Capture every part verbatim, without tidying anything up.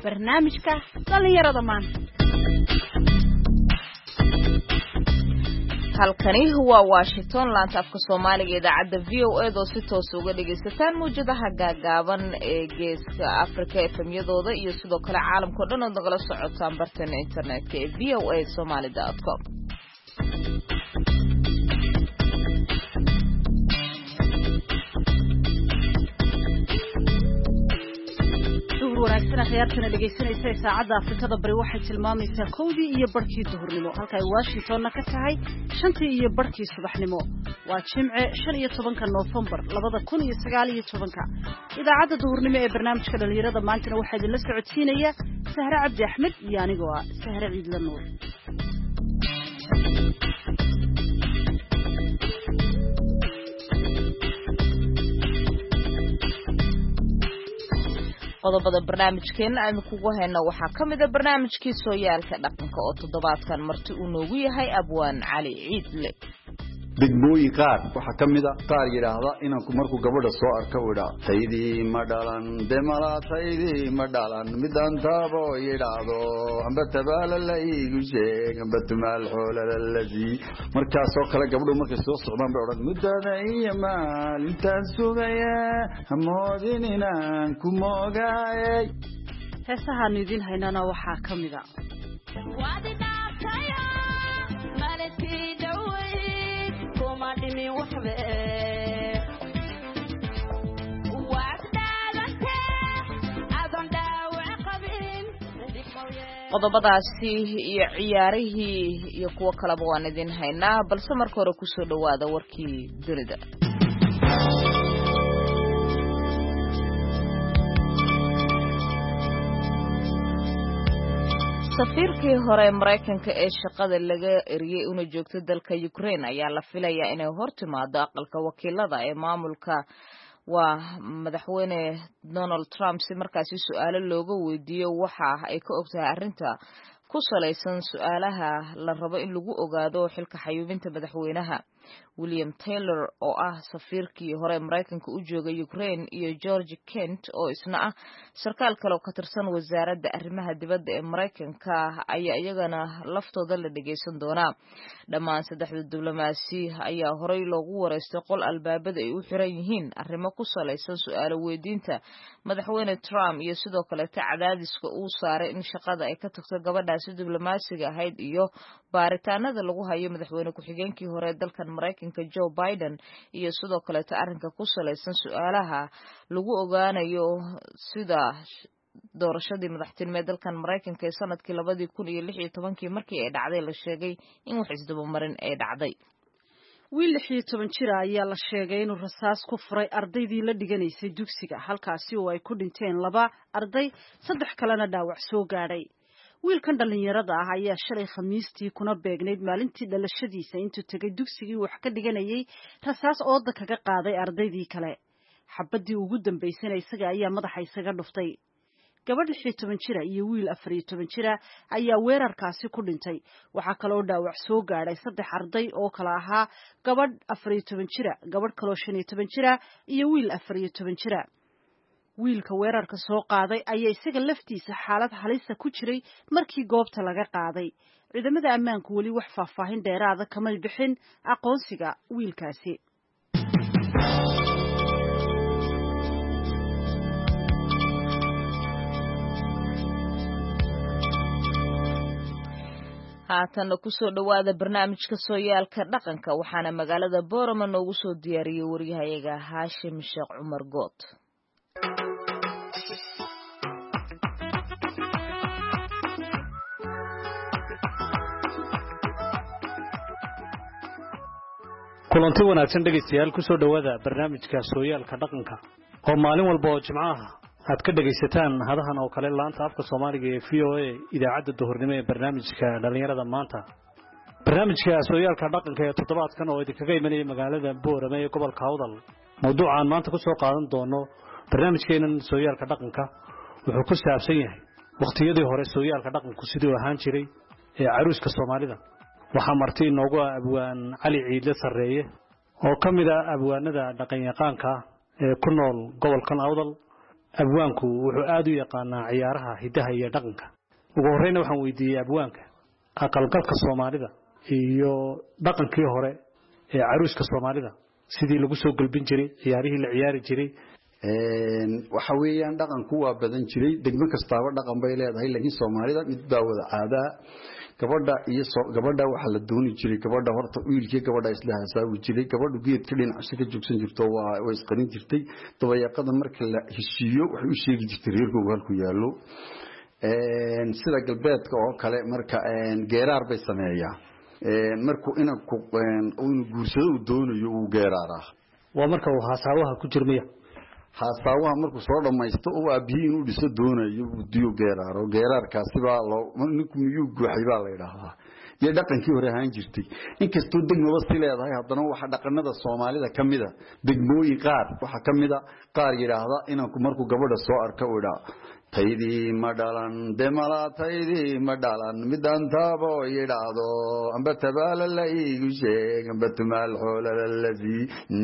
barnaamijka dhalinyarada maanta. halkani waa Washington laanta afka Soomaaliga idaacada V O A oo si toos uga dhageysataan muujadaha gaagaaban ee geeska Afrika F M-yadooda iyo sidoo kale caalamka oo dhan oo nagala socotaan bartana internetka ee v o a somali dot com. wanaagsan khiyartana dhageysanaysa saacada Afrikada bari waxay tilmaamaysaa kowdii iyo barkii duhurnimo halka ay Washingtonna ka tahay shantii iyo barkii subaxnimo waa Jimce shan iyo tobanka November labada kun iyo sagaal iyo tobanka idaacada duhurnimo ee barnaamijka dhalinyarada maanta waxaa idin la socodsiinaya Sahra Cabdi Axmed iyo anigoo ah Sahra Ciidla Nuur. qodobada barnaamijkeena aynu kugu hayno waxaa ka mid ah barnaamijkii sooyaalka dhaqanka oo toddobaadkan marti uu noogu yahay Abwaan Cali Ciidle. degmooyin qaar waxaa ka mid ah qaar yiraahda inanku markuu gabadha soo arko uu idhaa taydii ma dhalan demala taydii ma dhalan midaan taabo yidhaahdo amba tabaala la iigu sheeg amba tumaal xoolala ladii markaasoo kale gabadhu markay soo socdaan bay odhan muddada iyo maalintaan sugaya hamoodin inaan ku moogaayay. heesahaan idin haynana waxaa ka mid ah Dimi waxbe qodobadaasi iyo ciyaarihii iyo kuwa kale waan idin haynaa balse marka hore ku soo dhawaada warkii dunida. safiirkii hore Mareykanka ee shaqada laga eriyay una joogtay dalka Ukraine ayaa la filayaa inay hortimaado aqalka wakiilada ee maamulka waa madaxweyne Donald Trump si markaasi su'aalo looga weydiiyo waxa ay ka ogtahay arrinta ku salaysan su'aalaha la rabo in lagu ogaado xilka xayuubinta madaxweynaha. William Taylor oo ah safiirkii hore Mareykanka u joogay Ukraine iyo George Kent oo isna ah sarkaal kale oo ka tirsan wasaaradda arrimaha dibadda ee Mareykanka ayaa iyagana laftooda la dhageysan doonaa. dhammaan saddexda diblomaasi ayaa horey loogu wareystay qol albaabada ay u xiran yihiin arrimo ku salaysan su'aalo weydiinta madaxweyne Trump iyo sidoo kale cadaadiska uu saaray in shaqada ay ka tagto gabadhaasi diblomaasiga ahayd iyo baaritaanada lagu hayo madaxweyne ku-xigeenkii hore dalkan Mareykanka Joe Biden iyo sidoo kale arrinka ku salaysan su'aalaha lagu ogaanayo sida doorashadii madaxtinimo ee dalkan Mareykanka ee sanadkii labada kun iyo lix iyo toban markii ay dhacday la sheegay in wax isdaba marin ay dhacday. wiil lix iyo toban jir ayaa la sheegay inuu rasaas ku furay ardaydii la dhiganaysay dugsiga halkaasi oo ay ku dhinteen laba arday saddex kalena dhaawac soo gaadhay. wiilkan dhalinyarada ah ayaa shalay Khamiistii kuna beegnayd maalintii dhalashadiisa intuu tagay dugsigii wax ka dhiganayay rasaas ooda kaga qaaday ardaydii kale. xabadii ugu dambeysay isaga ayaa madaxa isaga dhuftay. gabadh lix iyo toban jir iyo wiil afar iyo toban jir ayaa weerarkaasi ku dhintay. waxaa kale oo dhaawac soo gaadhay saddex arday oo kala ahaa gabadh afar iyo toban jir, gabadh kale oo shan iyo toban jir iyo wiil afar iyo toban jir. wiilka weerarka soo qaaday ayaa isaga laftiisa xaalad halis ku jiray markii goobta laga qaaday. ciidamada ammaanku wali wax faahfaahin dheeraada kama bixin aqoonsiga wiilkaasi. haatan ku soo dhawaada barnaamijka sooyaalka dhaqanka waxaana magaalada Boorama noogu soo diyaariyay wariyahayaga Haashim Sheekh Cumar Good. kulanti wanaagsan dhageystayaal ku soo dhawaada barnaamijka sooyaalka dhaqanka oo maalin walba oo Jimcaha aad ka dhageysataan hadahan oo kale laanta afka Soomaaliga ee V O A idaacada duhurnimo ee barnaamijka dhalinyarada maanta. barnaamijka sooyaalka dhaqanka ee toddobaadkan oo idinkaga imanaya magaalada Boorama ee gobolka Awdal. mawduucan maanta ku soo qaadan doono barnaamijkeenan sooyaalka dhaqanka wuxuu ku saabsan yahay waqtiyadii hore sooyaalka dhaqanku sidoo ahaan jiray ee caruuska Soomaalida. waxaa marti inoogu ah Abwaan Cali Ciidle Sareeye oo kamid ah abwaanada dhaqan yaqaanka ee ku nool gobolkan Awdal abwaanku wuxuu aad u yaqaanaa ciyaaraha hidaha iyo dhaqanka ugu horreeyna waxaan weydiiyay abwaanka aqalgalka Soomaalida iyo dhaqankii hore ee caruuska Soomaalida sidii lagu soo galbin jiray ciyaarihii la ciyaari jiray een waxa weeyaan dhaqanku waa badan jiray degmo kastaaba dhaqan bay leedahay laakiin Soomaalida mid baa wada caada gabadha iyo gabadha waxa la dooni jiray gabadha horta wiilkii gabadha isla hasaawi jiray gabadhu geedka dhinaca ka joogsan jirto waa way isqarin jirtay dabayaqada marka la heshiiyo waxay u sheegi jirtay reerkooda halku yaalo een sida galbeedka oo kale marka een geeraar bay sameeyaan een markuu inanku uu guursado uu doonayo uu geeraaraa waa marka uu hasaawaha ku jirmaya hasaawaha markuu soo dhamaysto oo aabihiin uu dhiso doonayo uu diyo geeraaro geeraarkaasi baa loo ninku miyuu guuxay baa la yiraahdaa iyo dhaqankii hore ahaan jirtay inkastoo degmaba si leedahay haddana waxa dhaqanada Soomaalida kamida degmooyin qaar waxa kamida qaar yiraahda inanku markuu gabadha soo arka uu idhaa taydii madalan demala taydii madalan midan taabo yiraahdo amba tabaala la igu sheeg amba tumal xoolada ladii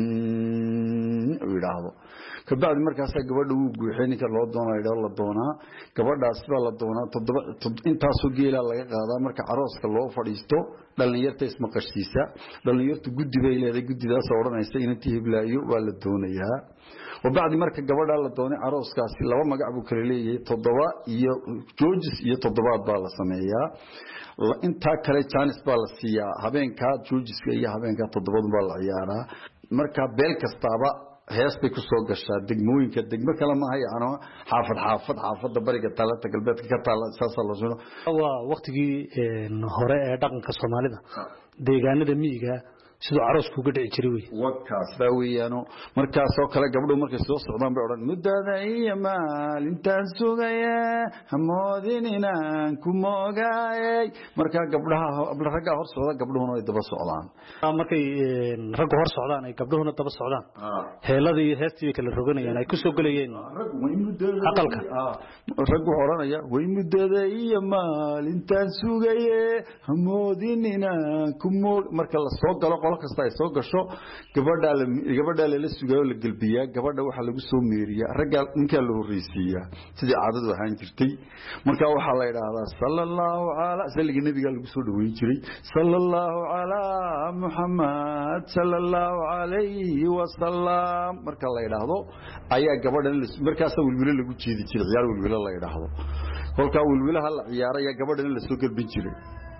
yiraahdo kabacdi markaas gabadha uu guuxeenka loo doonayo la doonaa gabadhaas baa la doonaa toddoba intaas oo geela laga qaadaa marka arooska loo fadhiisto dhalinyarta isma qashtiisa dhalinyartu guddi bay leedahay guddidaas oo oranaysa intii hiblaayo waa la doonayaa وبعد marka gabadha la doonay arooskaasi laba magac buu kala leeyahay toddoba iyo joojis iyo toddobaad baa la sameeyaa inta kale chance baa la siiyaa habeenka joojiska iyo habeenka toddobaad baa la ciyaaraa marka beel kastaaba hees bay ku soo gashaa degmooyinka degmo kala ma hayaan xaafad xaafad xaafada bariga talata galbeedka ka taala saasa la soo waa waqtigii hore ee dhaqanka Soomaalida deegaanada miyiga sidoo aroosku uga dhici jiray way waqtaas baa weeyano markaas oo kale gabdho markay soo socdaan bay oran mudada iyo maalintan sugaya hamoodinina ku moogaay marka gabdhaha ragga hor socda gabdhuhuna ay daba socdaan markay ragga hor socdaan ay gabdhuhuna daba socdaan heeladii iyo heestii kala roganayaan ay ku soo galayeen aqalka raggu oranaya way mudada iyo maalintan sugaya hamoodinina ku moog marka la soo galo kasta ay soo gasho gabadha gabadha la sugayo la galbiya gabadha waxa lagu soo meeriya ragga ninka la horeysiya sidii caadadu ahaan jirtay marka waxa la yiraahdaa sallallahu ala salliga nabiga lagu soo dhaweyn jiray sallallahu ala muhammad sallallahu alayhi wa sallam marka la yiraahdo ayaa gabadha markaas wilwila lagu jeedi jiray ciyaar wilwila la yiraahdo kolka wilwilaha la ciyaaraya gabadha la soo galbin jiray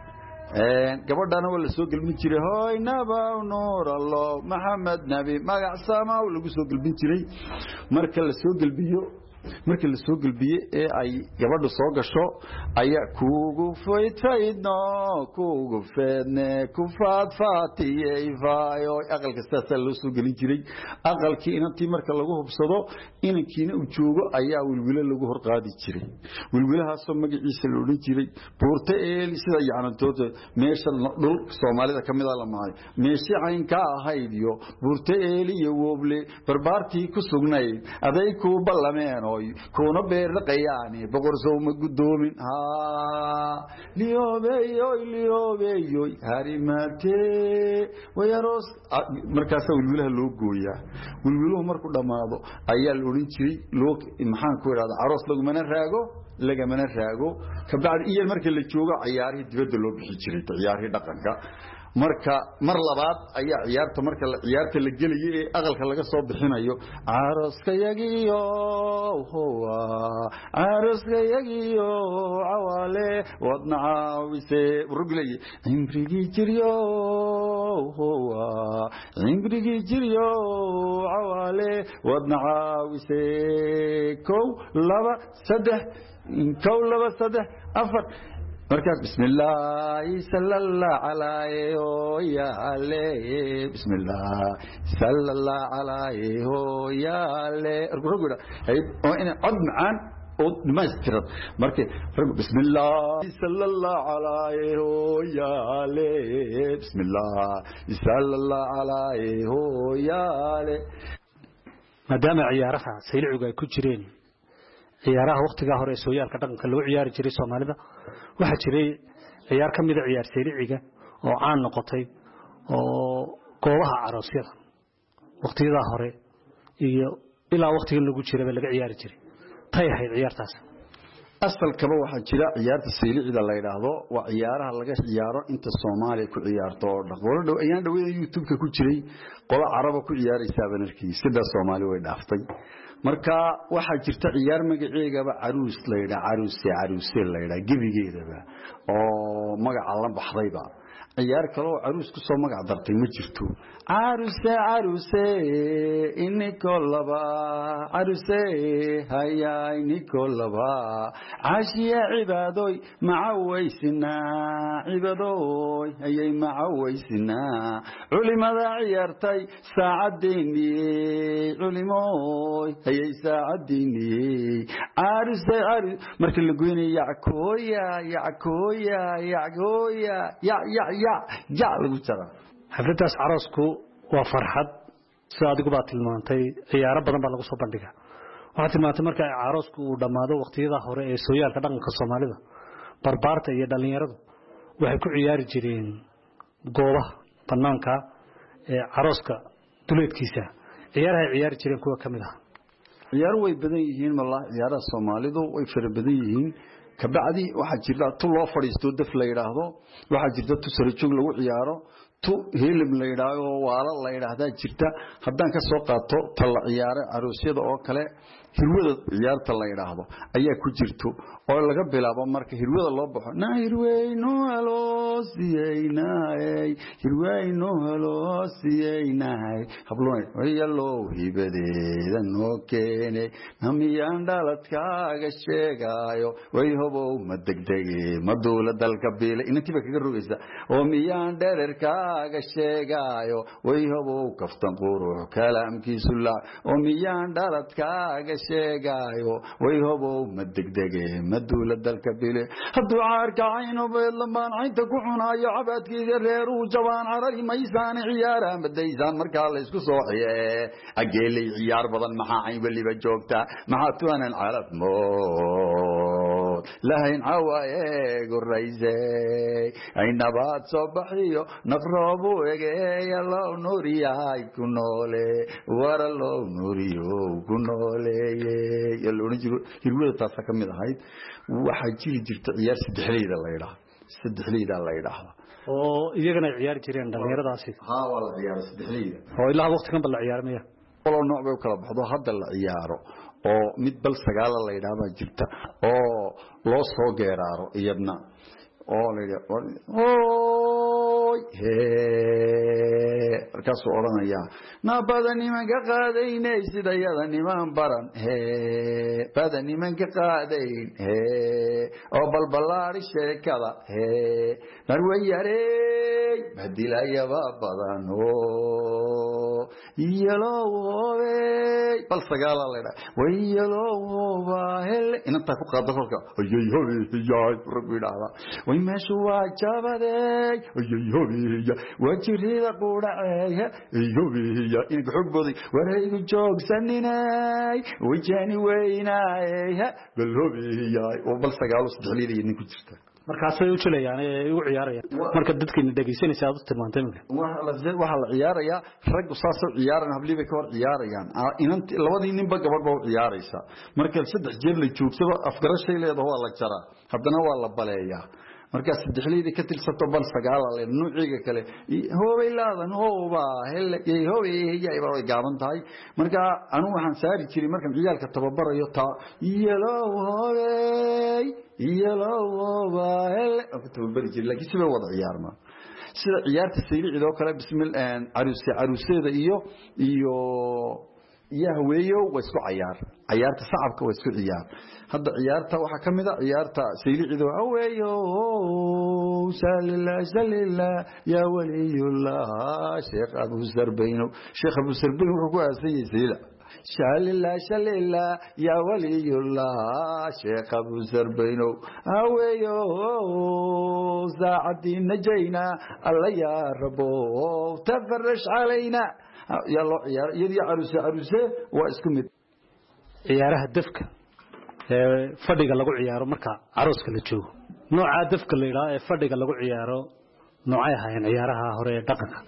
gabadhana wala soo galmin jiray hooy nabaw nuur allah maxamed nabi magac sama lagu soo galbin jiray marka la soo galbiyo marka la soo galbiye ee ay gabadhu soo gasho ayaa kuugu faytayno kuugu feedne ku faad faatiyay faayo aqalka saasa loo soo galin jiray aqalkii inantii marka lagu hubsado inankiina uu joogo ayaa wilwila lagu hor qaadi jiray wilwilahaas oo magaciisa la oran jiray buurta eel sida yaanantooda meesha dhul Soomaalida kamid ah la maay meeshii cayn ka ahayd iyo buurta eel iyo wooble barbaartii ku sugnay aday ku ballameen كونا بيرقياني بقرصو مقدومين ها ليوبيوي ليوبيوي هاريماتي ويروس مركاسا والويلها لو قويا والويلوه مركو دماغو ايا لورين جري لوك محان كويراد عروس لوك منا راغو لغا منا راغو كبعد ايا مركا اللي جوغا عياري دبدا لو بحي جري عياري دقنكا marka mar labaad ayaa ciyaarta marka ciyaarta la galiyay ee aqalka laga soo bixinayo arooska yagiyo huwa arooska yagiyo awale wadna awise ruglay imrigi jiriyo huwa imrigi jiriyo awale wadna awise ko laba saddex ko laba saddex afar مركز بسم الله صلى الله عليه يا عليه بسم الله صلى الله عليه يا عليه رجل هاي أنا عد معان ما يسترد مركز بسم الله صلى الله عليه يا عليه بسم الله صلى الله عليه يا عليه ما دام عيارها سيلعوا كجرين ciyaaraha waqtiga hore sooyaalka dhaqanka loo ciyaari jiray Soomaalida waxa jiray ciyaar kamid ah ciyaar seericiga oo caan noqotay oo goobaha aroosyada waqtiga hore iyo ilaa waqtiga lagu jiray laga ciyaari jiray tay ahayd ciyaartaas asalkaba waxaa jira ciyaarta saylicida la yiraahdo waa ciyaaraha laga ciyaaro inta Soomaaliya ku ciyaarto dhaqolo dhow ayaan dhaweeyay YouTube-ka ku jiray qolo Carab ku ciyaaraysa banarkii sida Soomaali way dhaaftay marka waxaa jirta ciyaar magaceegaba caruus la yiraahdo caruus caruus la yiraahdo gibigeedaba oo magaca la baxdayba ciyaar kale oo caruus ku soo magac dartay ma jirto caruuse caruuse inikolaba caruuse haya inikolaba caashiya cibaadoy macawaysina cibaadoy hayay macawaysina culimada ciyaartay saacadeeni culimoy hayay saacadeeni caruuse caruus markii la goynay yacooya yacooya yacooya ya ya ya ya lagu jara xafladaas caroosku waa farxad sida adigu baad tilmaantay ciyaaro badan baa lagu soo bandhigaa waxaad tilmaantay marka caroosku uu dhammaado waqtiyada hore ee sooyaalka dhaqanka Soomaalida barbaarta iyo dhalinyaradu waxay ku ciyaari jireen goobaha banaanka ee carooska duleedkiisa ciyaaraha ciyaari jireen kuwa kamid ah ciyaar way badan yihiin wallahi ciyaaraha Soomaalidu way fara badan yihiin kabacdi waxa jirta tu loo fadhiisto daf la yiraahdo waxa jirta tu sare joog lagu ciyaaro tu hilib la yiraahdo waala la yiraahdo jirta haddaan ka soo qaato tal ciyaare aroosyada oo kale hirwada ciyaarta la yiraahdo ayaa ku jirto oo laga bilaabo marka hirwada loo baxo na hirweyno haloosiyeenay hirweyno haloosiyeenay habloon wayalo hibadeeda noo keenay namiyaan dhaladkaaga sheegayo way hobow ma degdege ma duula dalka biile intiba kaga rogaysa oo miyaan dhererkaaga sheegayo way hobow kaftan qurux kalaamkiisu la oo miyaan dhaladkaaga sheegayo way hobow ma degdege ma duula dalka biile hadduu caarka cayno beedlamaan caynta ku cunaayo cabaadkiisa reeruu jabaan carari maysaan ciyaara madaysaan markaa la isku soo xiyee ageelay ciyaar badan maxaa cayn weliba joogta maxaa tuanan calaf mood lahayn cawaaye guraysay ay nabaad soo baxiyo naqroobu egeeya loo nuuriyahay ku noole wara loo nuuriyo ku nooleeye yaloona jiro hirwada taasa ka mid ahayd waxaa jiri jirta ciyaar saddexleyda la yiraahdo saddexleyda la yiraahdo oo iyagana ciyaar jireen dhalinyaradaasi ha waa la ciyaar saddexleyda oo ilaa waqtigan bal la ciyaarmaya oo nooc bay kala baxdo hadda la ciyaaro oo mid bal sagaal la yiraahdo jirta oo loo soo geeraaro iyadna oo la yiraahdo ooy hee markaas oranaya na badani man ka qaadaynay sida yada niman baran hee badani man ka qaadayn hee oo balbalaari sheekada hee narwayarey badilaya badan oo yelowey bal sagaala leedahay way yelowa hel inta ku qaado kolka ayay hobi yaay rabbidaada way meeshu waa jabaday ayay hobi wajirida quraacay ayubi in xubboodi waraygu joogsaninay wajani weynaay bal hobi yaay oo bal sagaal saddexliyada nin ku jirta markaas ay u jilayaan ee ugu ciyaarayaan marka dadkina dhageysanaysa aad u tilmaantay waxa la waxa la ciyaaraya rag saas u ciyaaran habliba ka hor ciyaarayaan inanti labadii ninba gabadh baa u ciyaaraysa marka saddex jeer la joogsado afgarashay leedahay waa la jaraa haddana waa la baleeyaa marka saddexliyada ka tilsato bal sagaal la nuuciga kale hoobay laadan hooba hel ee hoobay yaay baa gaaban tahay marka anu waxaan saari jiray markaan ciyaalka tababarayo ta yellow hoobay yellow hooba hel tababari jiray laakiin sida wada ciyaarma sida ciyaarta sayliid oo kale bismil aan aruus aruuseeda iyo iyo yahweeyo way isku ciyaar ciyaarta sacabka way isku ciyaar hadda ciyaarta waxa kamida ciyaarta sayliid oo aweeyo salila salila ya waliyullah sheekh abu sarbayno sheekh abu sarbayno wuxuu ku aasayay sayla salila salila ya waliyullah sheekh abu sarbayno aweeyo saacati najayna alla ya rabo tafarash alayna يا الله يا يدي عروسة عروسة واسكمت ciyaaraha dafka ee fadhiga lagu ciyaaro marka arooska la joogo nooca dafka la yiraahdo ee fadhiga lagu ciyaaro noocay ahayn ciyaaraha hore ee dhaqanka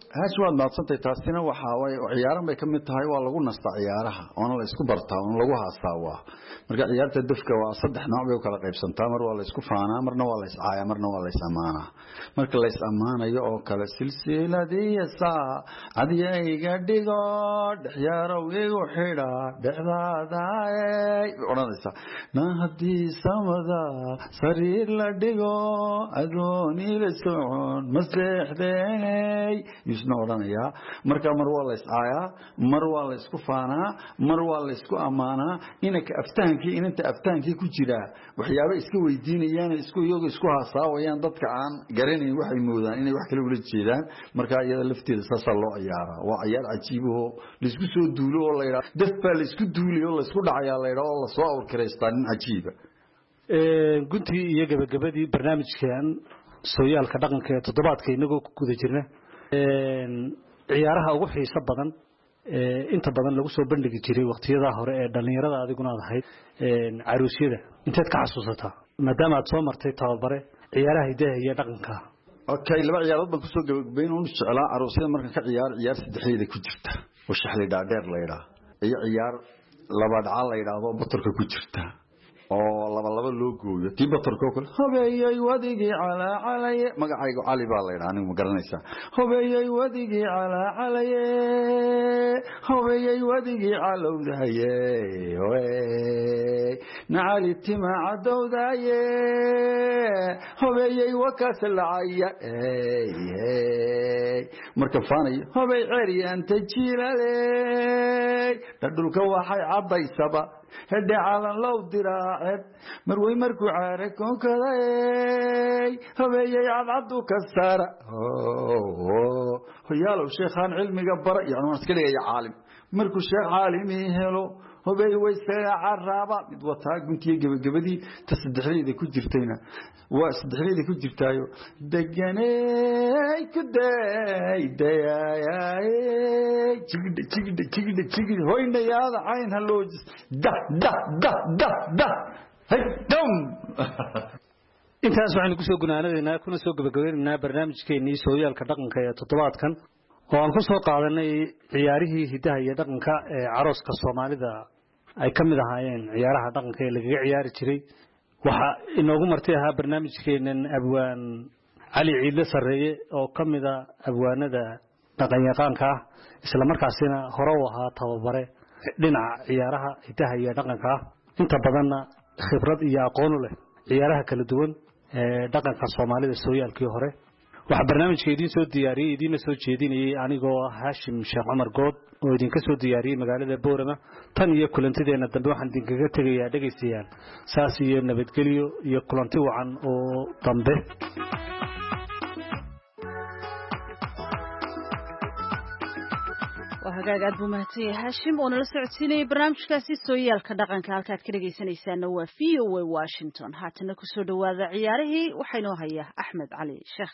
هاش واد ما تصنتي تاسينا وحاوي وعيارهم بيكمل تهاي والله قلنا نستع عيارها وأنا لا يسكو برتا وأنا لقوها الصاوة مرجع عيارة الدفكة وصدح نوع بيوكل قيب سنتامر ولا يسكو فانا مرنا ولا يسعايا مرنا ولا يسأمانة مرك الله يسأمانة يوكل السلسلة دي الساعة عدي يقدي قد عيارة ويقو حيرا بحذاذاي وأنا لسا نهدي سمدا سرير لديقو أدوني لسعون مسيح ديني يسنا ورانيا مركا مروا الله يسعايا مروا الله يسكو فانا مروا الله يسكو أمانا إنك أفتانكي إن أنت أفتانكي كجرا وحيابا يسكو ويدينيان يسكو يوغ يسكو هاساويان ضدك عن قريني وحي مودان إني وحكي لولد جيدان مركا يدا لفتي لساسا الله عيارا وعيار عجيبه لسكو سو دولو الله يرا دفا لسكو دولي الله يسكو دعيا الله يرا الله سواء والكريستان عجيبة guntii iyo gabagabadii barnaamijkan sooyaalka dhaqanka ee toddobaadka inagoo ku guda jirna ciyaaraha ugu xiiso badan inta badan lagu soo bandhigi jiray waqtiyada hore ee dhalinyarada adiguna aad ahayd caruusyada inteed ka xasuusataa maadaama aad soo martay tababare ciyaaraha hidaha iyo dhaqanka okay laba ciyaarood baan kusoo gabagabeyn oo jeclaa caruusyada markan ka ciyaar ciyaar saddexdeeda ku jirta oo shaxli dhaadheer la yiraahdo iyo ciyaar laba dhacal la yiraahdo batarka ku jirta oo laba laba loo gooyo tii batarka oo kale habeeyay wadigii cala calay magacaygu cali baa la yiraahdaa ma garanaysaa habeeyay wadigii cala calay habeeyay wadigii calowdaye way nacali tima cadowdaye habeeyay wakaas lacaya ee marka faanay habey ceeriyaan tajiilalay dadulka waxay cadaysaba هدي على لو دراعد مروي مركو عاركون كذاي هبيي عضو كسارة هو يالو شيخان علمي قبر يعني مسكلي يا عالم مركو شيخ عالمي هلو هبيي ويسا عرابة مدوتاك بنتي قبدي تصدحلي ذي كجرتينا وصدحلي ذي كجرتايو دقاني كداي داي تجد تجد تجد تجد هوين يا هذا عين هاللوجس ده ده ده ده ده هاي دم intaas waxaan ku soo gunaanadeynaa kuna soo gabagabeynaa barnaamijkeennii sooyaalka dhaqanka ee toddobaadkan oo aan ku soo qaadanay ciyaarihii hidaha iyo dhaqanka ee carooska Soomaalida ay ka mid ahaayeen ciyaaraha dhaqanka ee laga ciyaari jiray waxa inoogu martay ahaa barnaamijkeenan abwaan Ali Ciidle Sareeye oo ka mid ah abwaanada dhaqan yaqaanka ah isla markaasina hore u ahaa tababare dhinaca ciyaaraha hidaha iyo dhaqanka inta badanna khibrad iyo aqoon u leh ciyaaraha kala duwan ee dhaqanka Soomaalida sooyaalkii hore waxa barnaamijka idin soo diyaariyay idin soo jeedinayay anigoo Haashim Sheekh Umar Good oo idin ka soo diyaariyay magaalada Boorama tan iyo kulantideena dambe waxaan idin kaga tagayaa dhageystayaal saas iyo nabadgelyo iyo kulanti wacan oo dambe وهاجاج أبو مهتي هاشم ونلا سعوديني برنامج كاسي سويال كدقن كالكات كده جيسانيسان نوافي وواشنطن هاتنا كسود وهذا عياره وحينو هيا أحمد علي شيخ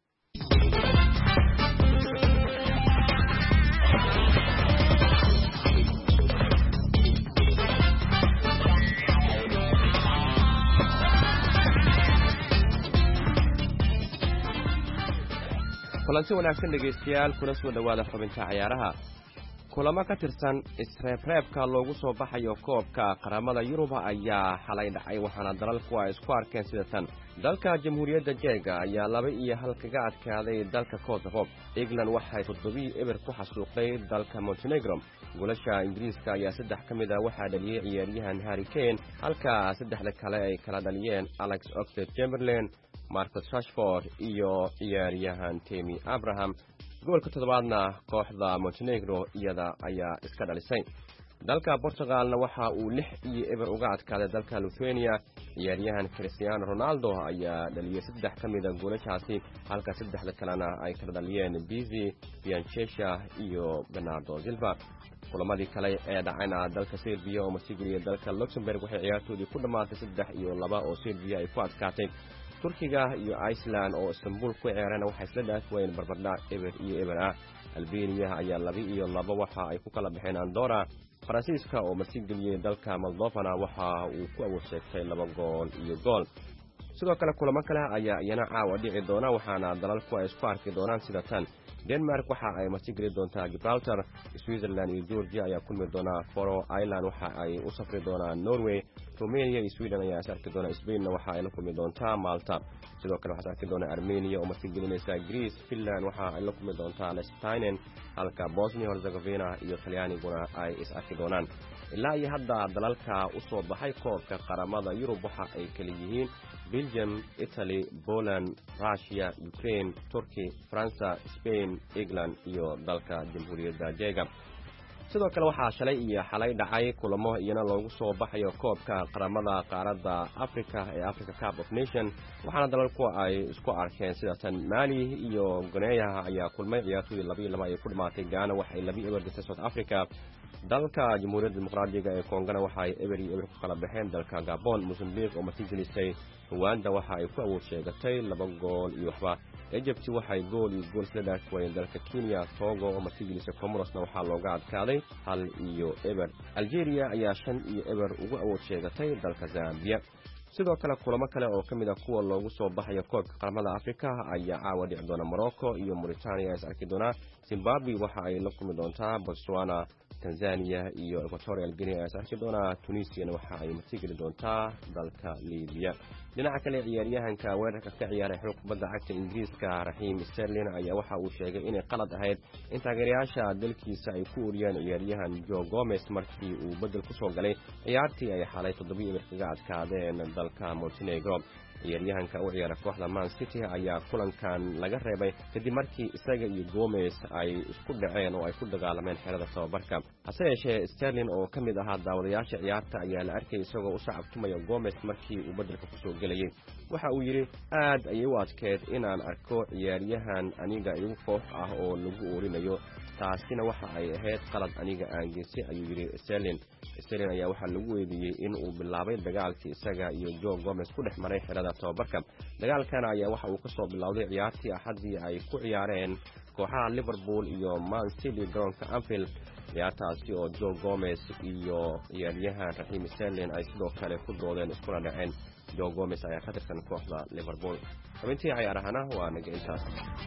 kulanti wanaagsan dhageystayaal kuna soo dhawaada xubinta ciyaaraha kulamo ka tirsan isreebreebka loogu soo baxayo koobka qaramada Yurub ayaa xalay dhacay waxaana dalalku ay isku arkeen sida tan dalka jamhuuriyadda Jeega ayaa laba iyo hal kaga adkaaday dalka Kosovo England waxay toddobii eber ku xasuuqday dalka Montenegro golasha Ingiriiska ayaa saddex kamid ah waxa dhaliyay ciyaaryahan Harry Kane halka saddexda kale ay kala dhaliyeen Alex Oxlade-Chamberlain Marcus Rashford iyo ciyaaryahan Tammy Abraham goolka toddobaadna kooxda Montenegro iyada ayaa iska dhalisay dalka Portugalna waxa uu lix iyo eber uga adkaaday dalka Lithuania ciyaaryahan Cristiano Ronaldo ayaa dhaliyay saddex kamid ah goolashaasi halka saddexda kalena ay kala dhaliyeen Pizzi, Bianchesha iyo Bernardo Silva kulamadii kale ee dhacayna dalka Serbia oo masigeliya dalka Luxembourg waxay ciyaartoodii ku dhamaatay saddex iyo laba oo Serbia ay ku adkaatay Turkiga iyo Iceland oo Istanbul ku ciyaarana waxay isla dhaafayeen barbardhac eber iyo eber ah Albania ayaa laba iyo laba waxa ay ku kala baxeen Andorra Faransiiska oo masigeliya dalka Moldova waxa uu ku awoodsaday laba gool iyo gool sidoo kale kulamo kale ayaa iyana caawa dhici doona waxaana dalalku ay isku arki doonaan sida tan denmark waxa ay martigeli doontaa gibraltar, switzerland iyo georgia ayaa kulmi doona, faro island waxa ay u safri doonaan norway, romania iyo sweden ayaa is arki doona, spainna waxa ay la kulmi doontaa malta, sidoo kale waxaa arki doona armenia oo martigelinaysa greece, finland waxa ay la kulmi doontaa liechtenstein, halka bosnia herzegovina iyo talyaaniguna ay is arki doonaan. ilaa iyo hadda dalalka u soo baxay koobka qaramada yurub waxa ay kala yihiin Belgium, Italy, Poland, Russia, Ukraine, Turkey, France, Spain, England iyo dalka Jamhuuriyadda Jeega. sidoo kale waxaa shalay iyo xalay dhacay kulamo iyana loogu soo baxayo koobka qaramada qaaradda Afrika ee Africa Cup of Nations waxaana dalalku ay isku arkeen sida tan Mali iyo Guinea ayaa kulmay ciyaartoy laba iyo laba ay ku dhimaatay, Ghana waxay laba iyo eber gasay South Africa, dalka Jamhuuriyadda Dimuqraadiga ee Kongona waxay eber iyo eber ku kala baxeen dalka Gabon, Mozambique oo martigelisay Rwanda waxa ay ku awood sheegatay laba gool iyo waxba, Egypt waxay gool iyo gool isla dhaafayeen dalka Kenya, Togo oo martigelisay Comorosna waxaa looga adkaaday hal iyo eber, Algeria ayaa shan iyo eber ugu awood sheegatay dalka Zambia. sidoo kale kulamo kale oo kamid ah kuwa loogu soo baxayo koobka qaramada Afrika ayaa caawa dhici doona, Morocco iyo Mauritania is arki doona, Zimbabwe waxa ay la kulmi doontaa Botswana, Tanzania iyo Equatorial Guinea is arki doona, Tunisia waxa ay martigeli doontaa dalka Libya. dhinaca kale ciyaaryahanka weerarka ka ciyaaray xulka kubadda cagta Ingiriiska Raheem Sterling ayaa waxa uu sheegay inay qalad ahayd in taageerayaasha dalkiisa ay ku uriyeen ciyaaryahan Joe Gomez markii uu bedel ku soo galay ciyaartii ay xalay toddoba eber kaga adkaadeen dalka Montenegro. ciyaaryahanka u ciyaara kooxda Man City ayaa kulankan laga reebay kadib markii isaga iyo Gomez ay isku dhaceen oo ay ku dagaalameen xerada tababarka. hase yeeshee Sterling oo ka mid ahaa daawadayaasha ciyaarta ayaa la arkay isagoo u sacabtumaya Gomez markii uu bedelka ku soo galayay. waxa uu yiri aad ayay u adkeed inaan arko ciyaaryahan aniga igu koox ah oo lagu urinayo, taasina waxa ay ahayd qalad aniga aan geysay ayuu yiri Sterling. Sterling ayaa waxa lagu weydiiyay in uu bilaabay dagaalkii isaga iyo Joe Gomez ku dhex maray xerada tababarka. dagaalkan ayaa waxa uu ka soo bilowday ciyaartii Axadii ay ku ciyaareen kooxaha Liverpool iyo Man City garoonka Anfield, ciyaartaasi oo Joe Gomez iyo ciyaaryahan Raheem Sterling ay sidoo kale ku doodeen iskuna dhaceen. Joe Gomez ayaa ka tirsan kooxda Liverpool. xubintii ciyaarahana waa naga intaas.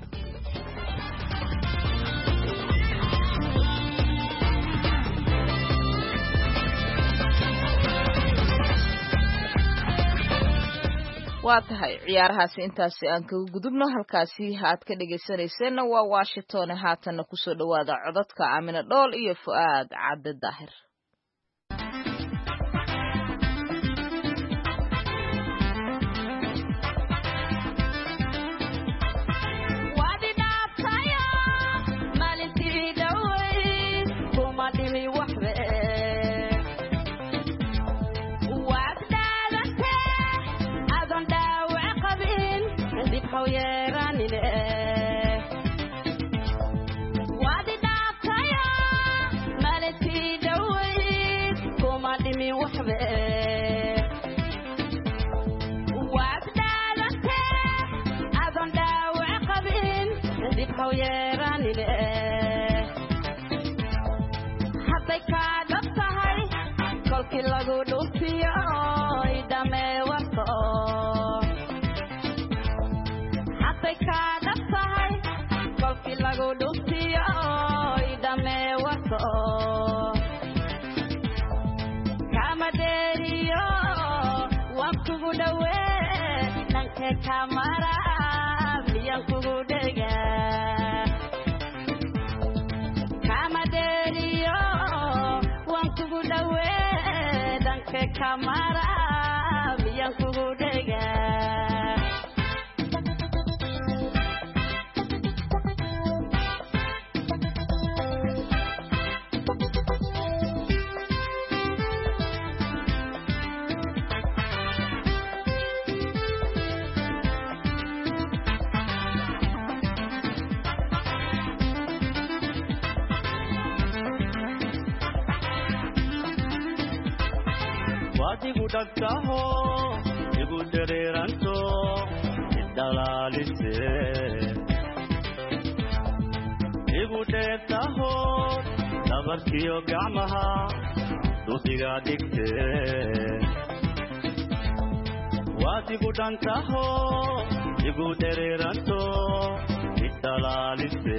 waa tahay ciyaarahaasi intaasi aan kaga gudubno, halkaasi aad ka dhegaysanayseena waa Washington. haatanna kusoo dhawaada codadka Aamina Dhool iyo Fu'aad Cabdi Daahir. Igu dhagtaho igu dareeranto idalaalise igu dheertaho dabarkiyo gacmaha dusiga dhigte waadigu dhantaho igu dhereeranto idhalaalise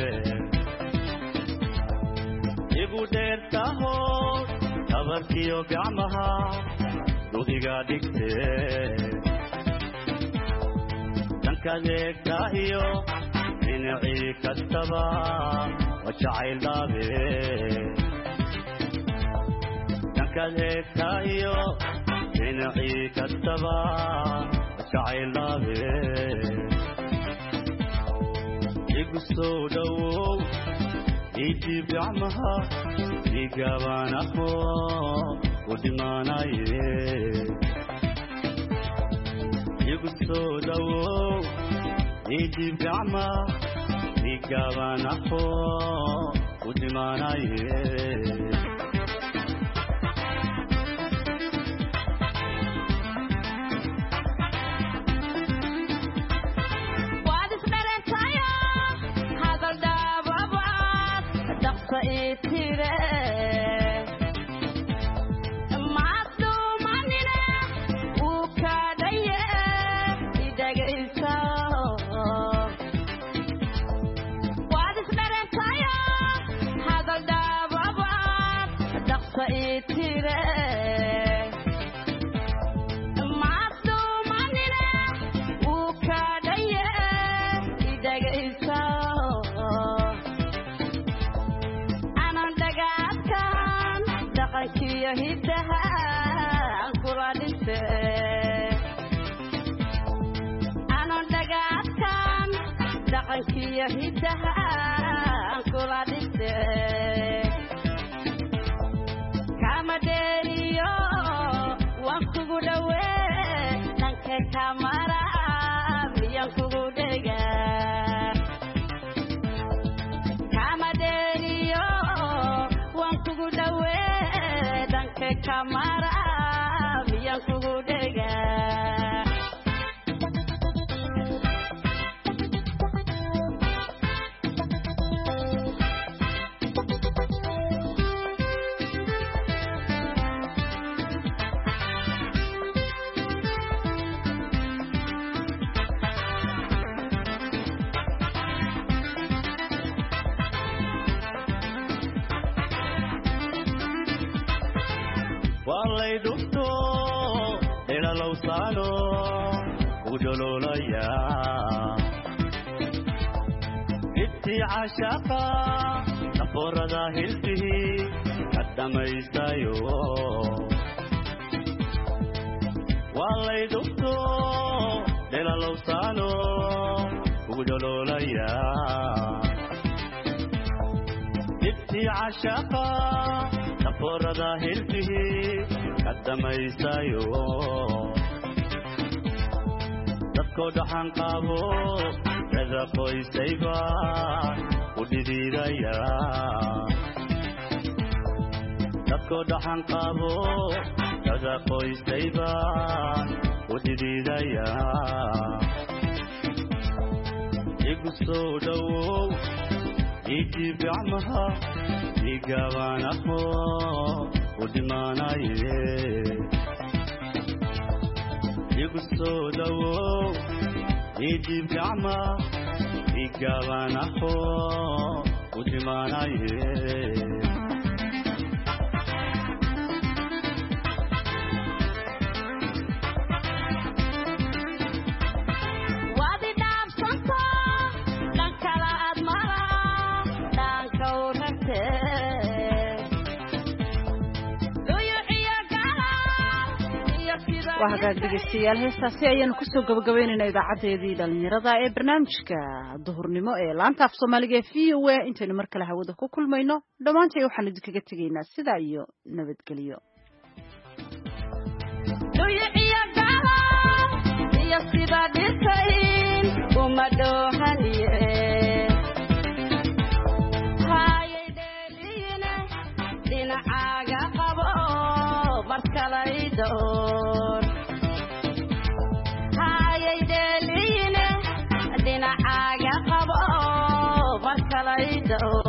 igu dheertaho dhabarkiyo gacmaha dudiga dhigte dankaad eegtaa iyo dhinacii kastaba wajacayl dhaabe dankaad eegtaa iyo dhinacii kastaba wajacayl dhaabe igu soo dhowow idiib gacmaha igabaan aqo u dhimaanaye igu soo dhowow idiib gacma igabaan aqo u dhimaanaye wallaydhufto elalowsaano udhololaya ibtii cashaqa naforada hilbihi ka dhamaysayo wallaydhufto elalowsaano udhololaya ibtii cashaqa naforada hilbihi ka dhamaysayo dadkoo dhaxan qaabo dada qoysayba u dhidhiidaya dadkoo dhaxan qaabo dada qoysayba u dhidhiidaya igu soo dhowow idiib gacmaha igabaan aqo u dhimaanaye igu soo dhowow idiib gacma igabaan aqo u dhimaanaye waa hagaag dhegeystayaal heestaasi ayaanu kusoo gabagabaynaynaa idaacadeedii dhalinyarada ee barnaamijka duhurnimo ee laanta af soomaaliga ee v o a intaynu mar kale hawada ku kulmayno dhammaantay waxaanu idinkaga tegaynaa sidaa iyo nabadgelyo dhinacaaga qabo markalaydo